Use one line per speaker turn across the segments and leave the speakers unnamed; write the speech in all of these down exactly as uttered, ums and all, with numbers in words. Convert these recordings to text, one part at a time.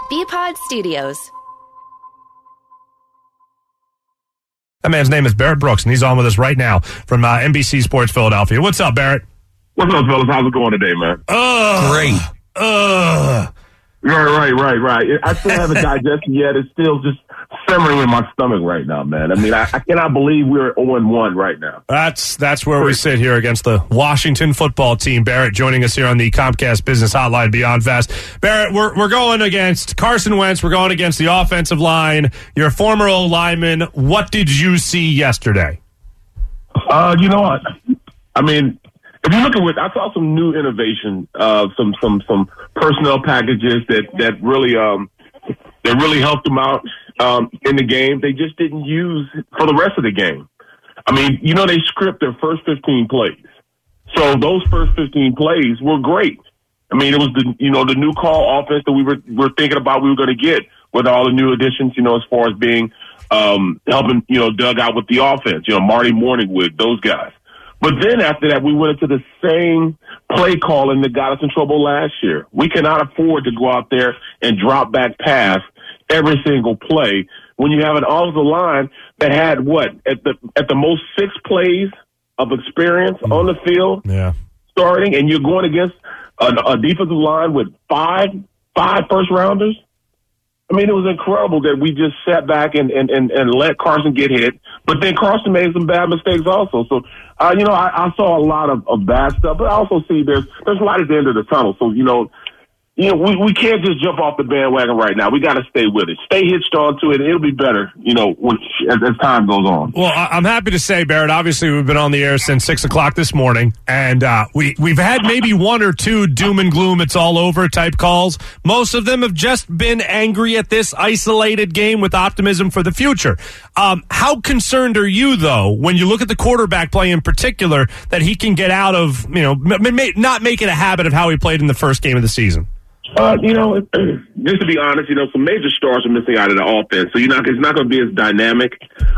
B-Pod Studios.
That man's name is Barrett Brooks, and he's on with us right now from uh, N B C Sports Philadelphia. What's up, Barrett?
What's up, fellas? How's it going today, man?
Oh,
great.
Uh,
right, right, right, right. I still haven't digested yet. It's still just simmering in my stomach right now, man. I mean, I, I cannot believe we're oh and one right now.
That's that's where we sit here against the Washington football team. Barrett joining us here on the Comcast Business Hotline Beyond Fast. Barrett, we're we're going against Carson Wentz. We're going against the offensive line. You're a former O-lineman. What did you see yesterday?
Uh, you know what? I mean, if you look at what I saw, some new innovation, uh, some some some personnel packages that that really um that really helped them out um, in the game. They just didn't use for the rest of the game. I mean, you know, they script their first fifteen plays, so those first fifteen plays were great. I mean, it was the you know the new call offense that we were were thinking about we were going to get with all the new additions. You know, as far as being um, helping you know Doug out with the offense. You know, Marty Morningwood, those guys. But then after that, we went into the same play calling that got us in trouble last year. We cannot afford to go out there and drop back pass every single play when you have an offensive line that had what at the at the most six plays of experience mm. on the field,
yeah.
starting, and you're going against a, a defensive line with five five first rounders. I mean, it was incredible that we just sat back and, and, and, and let Carson get hit. But then Carson made some bad mistakes also. So, uh, you know, I, I saw a lot of, of bad stuff, but I also see there's there's light at the end of the tunnel. So, you know, you know, we, we can't just jump off the bandwagon right now. We got to stay with it. Stay hitched onto it, and it'll be better, you know, when, as, as time goes on.
Well, I'm happy to say, Barrett, obviously we've been on the air since six o'clock this morning, and uh, we, we've had maybe one or two doom and gloom, it's all over type calls. Most of them have just been angry at this isolated game with optimism for the future. Um, how concerned are you, though, when you look at the quarterback play in particular, that he can get out of, you know, m- m- not make it a habit of how he played in the first game of the season?
Uh, you know, just to be honest, you know, some major stars are missing out of the offense, so you're not, it's not going to be as dynamic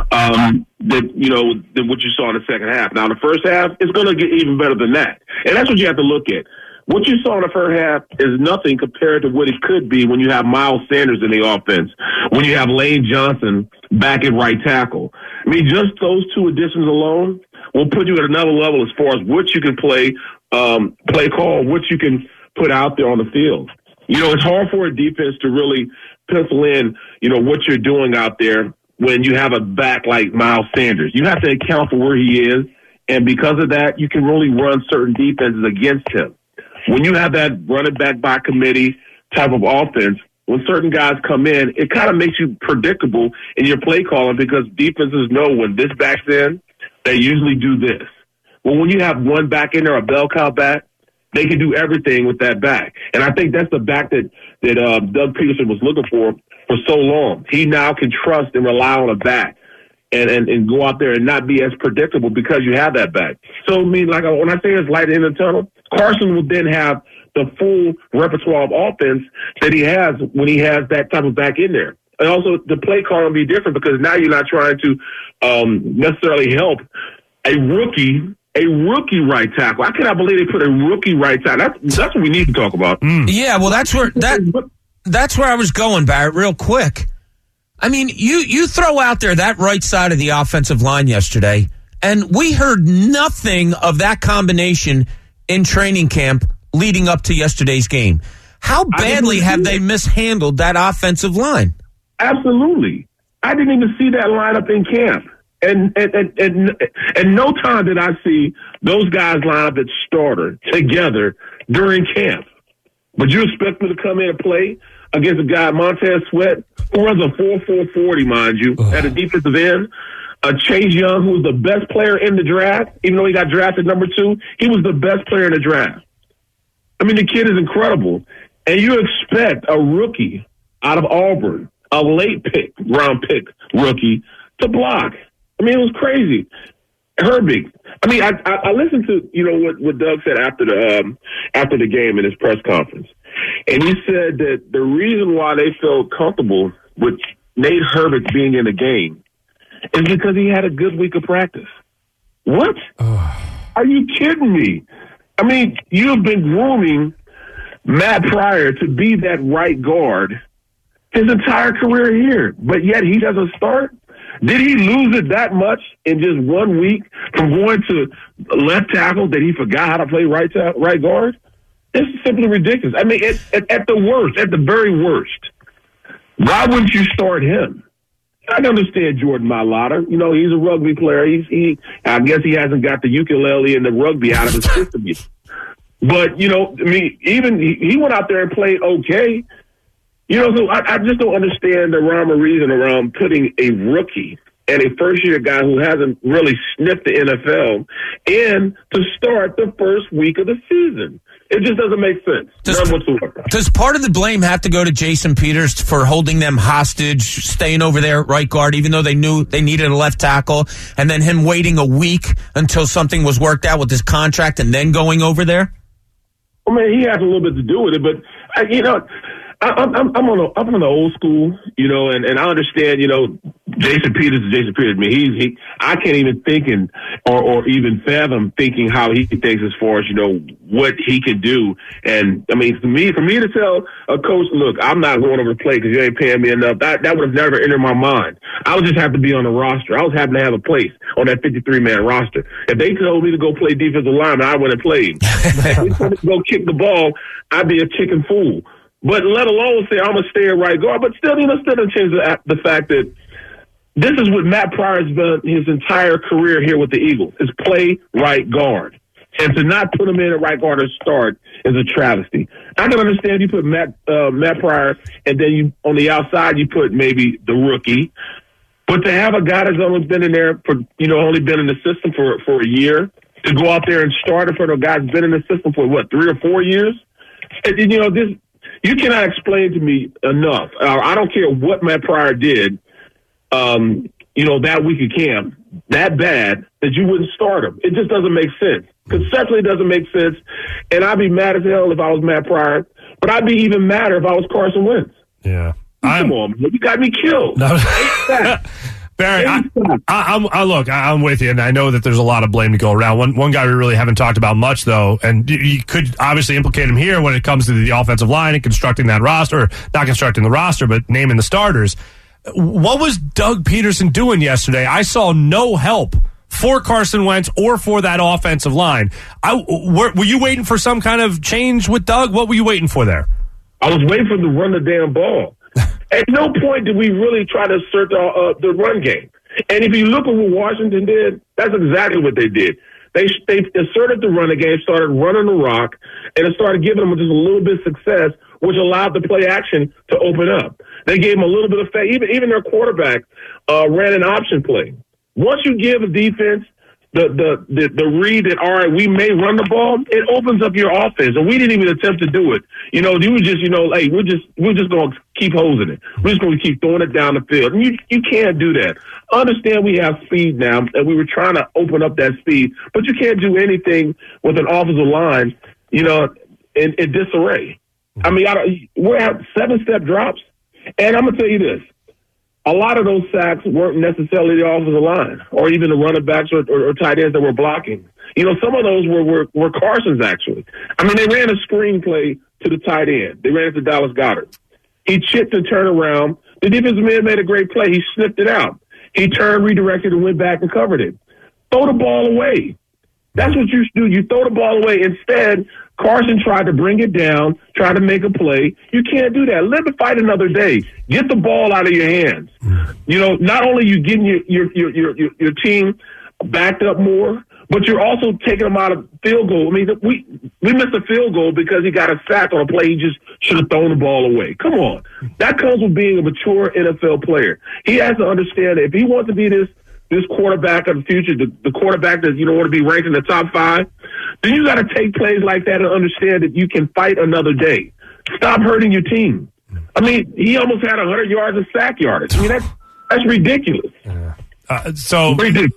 um, that you know than what you saw in the second half. Now, the first half is going to get even better than that, and that's what you have to look at. What you saw in the first half is nothing compared to what it could be when you have Miles Sanders in the offense, when you have Lane Johnson back at right tackle. I mean, just those two additions alone will put you at another level as far as what you can play, um, play call, what you can put out there on the field. You know, it's hard for a defense to really pencil in, you know, what you're doing out there when you have a back like Miles Sanders. You have to account for where he is, and because of that, you can really run certain defenses against him. When you have that running back by committee type of offense, when certain guys come in, it kind of makes you predictable in your play calling because defenses know when this back's in, they usually do this. Well, when you have one back in there, a bell cow back, they can do everything with that back. And I think that's the back that, that uh, Doug Peterson was looking for for so long. He now can trust and rely on a back and, and, and go out there and not be as predictable because you have that back. So, I mean, like when I say it's light in the tunnel, Carson will then have the full repertoire of offense that he has when he has that type of back in there. And also the play call will be different because now you're not trying to um, necessarily help a rookie A rookie right tackle. I cannot believe they put a rookie right tackle. That's, that's what we need to talk about.
Mm. Yeah, well, that's where that that's where I was going, Barrett, real quick. I mean, you, you throw out there that right side of the offensive line yesterday, and we heard nothing of that combination in training camp leading up to yesterday's game. How badly have they mishandled that offensive line?
Absolutely. I didn't even see that lineup in camp. And and, and and and no time did I see those guys line up at starter together during camp. But you expect me to come in and play against a guy, Montez Sweat, who runs a four four forty, mind you, Ugh. at a defensive end. Uh, Chase Young, who was the best player in the draft, even though he got drafted number two, he was the best player in the draft. I mean, the kid is incredible. And you expect a rookie out of Auburn, a late pick, round pick rookie, to block. I mean, it was crazy. Herbig. I mean, I, I, I listened to, you know, what, what Doug said after the um, after the game in his press conference. And he said that the reason why they felt comfortable with Nate Herbig being in the game is because he had a good week of practice. What? Are you kidding me? I mean, you've been grooming Matt Pryor to be that right guard his entire career here, but yet he doesn't start? Did he lose it that much in just one week from going to left tackle that he forgot how to play right ta- right guard? It's simply ridiculous. I mean, at, at, at the worst, at the very worst, why wouldn't you start him? I can understand Jordan Mailata. You know, he's a rugby player. He's, he, I guess he hasn't got the ukulele and the rugby out of his system yet. But, you know, I mean, even he, he went out there and played okay. You know, so I, I just don't understand the rhyme or reason around putting a rookie and a first-year guy who hasn't really sniffed the N F L in to start the first week of the season. It just doesn't make sense.
Does,
None whatsoever.
Does part of the blame have to go to Jason Peters for holding them hostage, staying over there at right guard, even though they knew they needed a left tackle, and then him waiting a week until something was worked out with his contract and then going over there?
I mean, he has a little bit to do with it, but, uh, you know, I, I'm, I'm, on the, I'm on the old school, you know, and, and I understand, you know, Jason Peters is Jason Peters. I mean, he's, he, I can't even think and, or, or even fathom thinking how he thinks as far as, you know, what he can do. And, I mean, for me, for me to tell a coach, look, I'm not going over to play because you ain't paying me enough, that, that would have never entered my mind. I would just have to be on the roster. I was happy to have a place on that fifty-three man roster. If they told me to go play defensive lineman, I wouldn't have played. If they told me to go kick the ball, I'd be a chicken fool. But let alone say I'm going to stay at right guard. But still, you know, still doesn't change the, the fact that this is what Matt Pryor has done his entire career here with the Eagles, is play right guard. And to not put him in at right guard to start is a travesty. I can understand you put Matt uh, Matt Pryor, and then you on the outside you put maybe the rookie. But to have a guy that's only been in there for, you know, only been in the system for, for a year, to go out there and start in front of a guy that's been in the system for, what, three or four years? And, you know, this... You cannot explain to me enough. Uh, I don't care what Matt Pryor did, um, you know, that week of camp, that bad, that you wouldn't start him. It just doesn't make sense. Conceptually, it doesn't make sense. And I'd be mad as hell if I was Matt Pryor, but I'd be even madder if I was Carson Wentz.
Yeah.
Come on, man. You got me killed. No.
Barry, I, I, I'm, I look, I, I'm with you, and I know that there's a lot of blame to go around. One, one guy we really haven't talked about much, though, and you, you could obviously implicate him here when it comes to the offensive line and constructing that roster, not constructing the roster, but naming the starters. What was Doug Peterson doing yesterday? I saw no help for Carson Wentz or for that offensive line. I, were, were you waiting for some kind of change with Doug? What were you waiting for there?
I was waiting for him to run the damn ball. At no point did we really try to assert the, uh, the run game. And if you look at what Washington did, that's exactly what they did. They they asserted the run game, started running the rock, and it started giving them just a little bit of success, which allowed the play action to open up. They gave them a little bit of faith. Even, even their quarterback uh, ran an option play. Once you give a defense the, the, the, the read that, all right, we may run the ball, it opens up your offense. And we didn't even attempt to do it. You know, you were just, you know, hey, we're just, we're just going to keep hosing it. We're just going to keep throwing it down the field. And you, you can't do that. Understand we have speed now, and we were trying to open up that speed, but you can't do anything with an offensive line, you know, in, in disarray. I mean, I don't, we're at seven-step drops. And I'm going to tell you this. A lot of those sacks weren't necessarily the offensive line or even the running backs or, or, or tight ends that were blocking. You know, some of those were, were, were Carson's, actually. I mean, they ran a screen play to the tight end. They ran it to Dallas Goedert. He chipped and turned around. The defensive man made a great play. He sniffed it out. He turned, redirected, and went back and covered it. Throw the ball away. That's what you should do. You throw the ball away. Instead, Carson tried to bring it down, tried to make a play. You can't do that. Live to fight another day. Get the ball out of your hands. You know, not only are you getting your your your your, your team backed up more, but you're also taking them out of field goal. I mean, we we missed a field goal because he got a sack on a play. He just should have thrown the ball away. Come on. That comes with being a mature N F L player. He has to understand that if he wants to be this this quarterback of the future, the, the quarterback that you don't want to be ranked in the top five, then you got to take plays like that and understand that you can fight another day. Stop hurting your team. I mean, he almost had one hundred yards of sack yardage. I mean, that's, that's ridiculous.
Yeah. Uh, so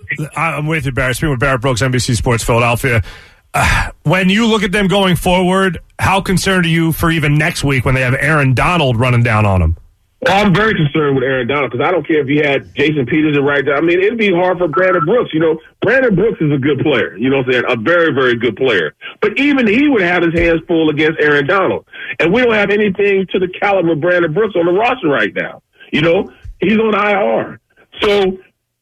I'm with you, Barrett. Speaking with Barrett Brooks, N B C Sports Philadelphia. Uh, when you look at them going forward, how concerned are you for even next week when they have Aaron Donald running down on them?
Well, I'm very concerned with Aaron Donald because I don't care if he had Jason Peterson right there. I mean, it'd be hard for Brandon Brooks. You know, Brandon Brooks is a good player. You know what I'm saying? A very, very good player. But even he would have his hands full against Aaron Donald. And we don't have anything to the caliber of Brandon Brooks on the roster right now. You know, he's on I R. So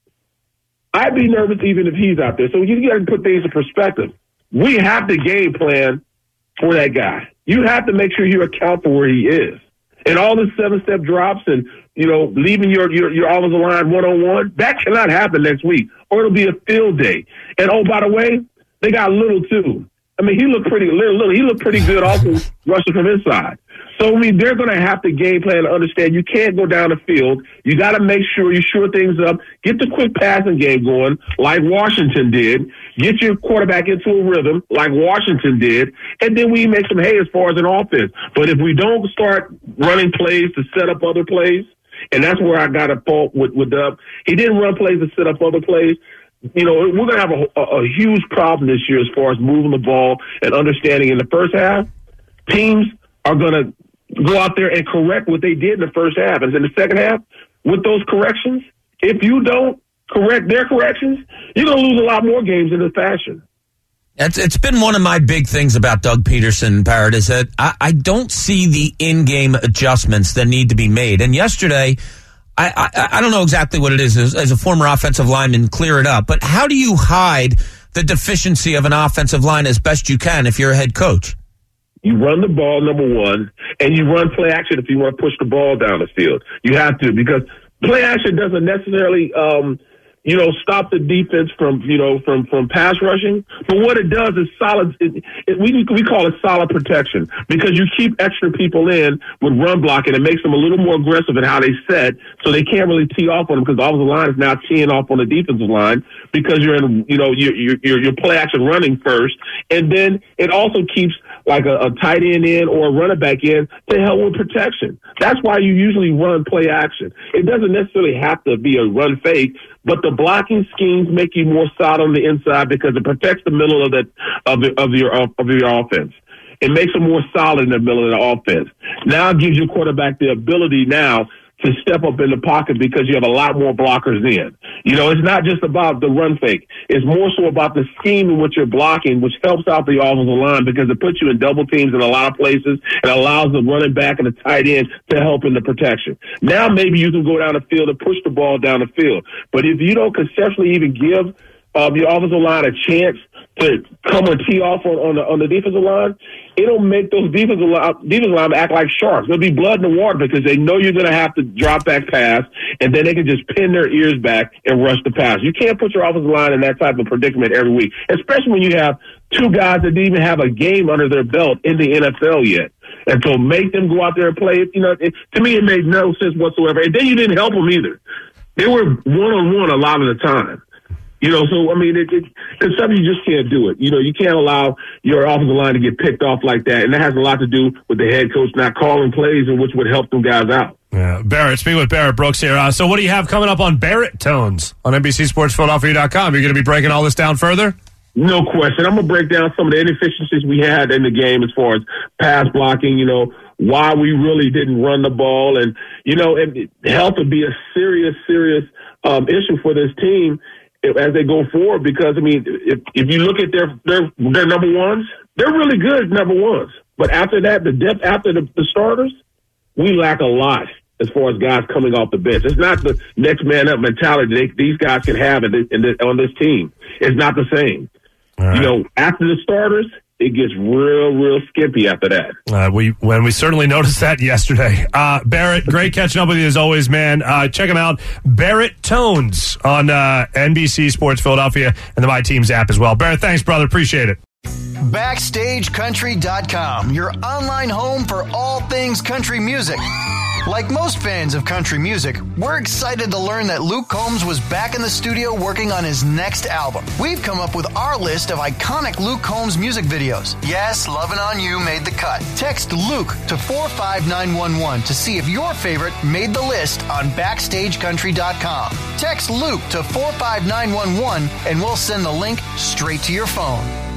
I'd be nervous even if he's out there. So you got to put things in perspective. We have to game plan for that guy. You have to make sure you account for where he is. And all the seven-step drops and, you know, leaving your, your, your offensive line one-on-one, that cannot happen next week, or it'll be a field day. And, oh, by the way, they got Little, too. I mean, he looked pretty little, little. He looked pretty good also rushing from inside. So, I mean, they're going to have to game plan and understand you can't go down the field. You got to make sure you shore things up. Get the quick passing game going like Washington did. Get your quarterback into a rhythm like Washington did. And then we make some hay as far as an offense. But if we don't start running plays to set up other plays, and that's where I got a fault with, with Dub. He didn't run plays to set up other plays. You know, we're going to have a, a, a huge problem this year as far as moving the ball and understanding in the first half. Teams are going to go out there and correct what they did in the first half. And in the second half, with those corrections, if you don't correct their corrections, you're going to lose a lot more games in this fashion.
It's, it's been one of my big things about Doug Peterson, Barrett, is that I, I don't see the in-game adjustments that need to be made. And yesterday, I, I, I don't know exactly what it is as, as a former offensive lineman, clear it up, but how do you hide the deficiency of an offensive line as best you can if you're a head coach?
You run the ball, number one, and you run play action if you want to push the ball down the field. You have to, because play action doesn't necessarily, um, you know, stop the defense from, you know, from, from pass rushing. But what it does is solid. It, it, we we call it solid protection because you keep extra people in with run blocking. It makes them a little more aggressive in how they set, so they can't really tee off on them because the offensive line is now teeing off on the defensive line because you're in, you know, you're you're, you're play action running first, and then it also keeps like a, a tight end in or a running back in to help with protection. That's why you usually run play action. It doesn't necessarily have to be a run fake, but the blocking schemes make you more solid on the inside because it protects the middle of the of, the, of your of your offense. It makes them more solid in the middle of the offense. Now it gives your quarterback the ability now to step up in the pocket because you have a lot more blockers in. You know, it's not just about the run fake. It's more so about the scheme in which you're blocking, which helps out the offensive line because it puts you in double teams in a lot of places and allows the running back and the tight end to help in the protection. Now maybe you can go down the field and push the ball down the field. But if you don't conceptually even give uh, the offensive line a chance to come and tee off on, on the on the defensive line, it'll make those defensive line, defensive line act like sharks. There'll be blood in the water because they know you're going to have to drop back pass, and then they can just pin their ears back and rush the pass. You can't put your offensive line in that type of predicament every week, especially when you have two guys that didn't even have a game under their belt in the N F L yet. And so make them go out there and play. You know, it, to me, it made no sense whatsoever. And then you didn't help them either. They were one-on-one a lot of the time. You know, so, I mean, it, it, it's something you just can't do it. You know, you can't allow your offensive line to get picked off like that. And that has a lot to do with the head coach not calling plays and which would help them guys out.
Yeah, Barrett, speaking with Barrett Brooks here. Uh, so what do you have coming up on Barrett Tones on N B C Sports Philadelphia dot com? You're going to be breaking all this down further?
No question. I'm going to break down some of the inefficiencies we had in the game as far as pass blocking, you know, why we really didn't run the ball. And, you know, it, health would be a serious, serious um, issue for this team as they go forward, because I mean, if if you look at their their their number ones, they're really good number ones. But after that, the depth after the, the starters, we lack a lot as far as guys coming off the bench. It's not the next man up mentality they, these guys can have in this, in this, on this team. It's not the same. Right. You know, after the starters, it gets real, real skimpy after that.
Uh, we when we certainly noticed that yesterday. Uh, Barrett, great catching up with you as always, man. Uh, check him out, Barrett Tones on uh, N B C Sports Philadelphia and the My Teams app as well. Barrett, thanks, brother. Appreciate it.
Backstage Country dot com, your online home for all things country music. Like most fans of country music, we're excited to learn that Luke Combs was back in the studio working on his next album. We've come up with our list of iconic Luke Combs music videos. Yes, Lovin' On You made the cut. Text Luke to four five nine one one to see if your favorite made the list on Backstage Country dot com. Text Luke to four five nine one one and we'll send the link straight to your phone.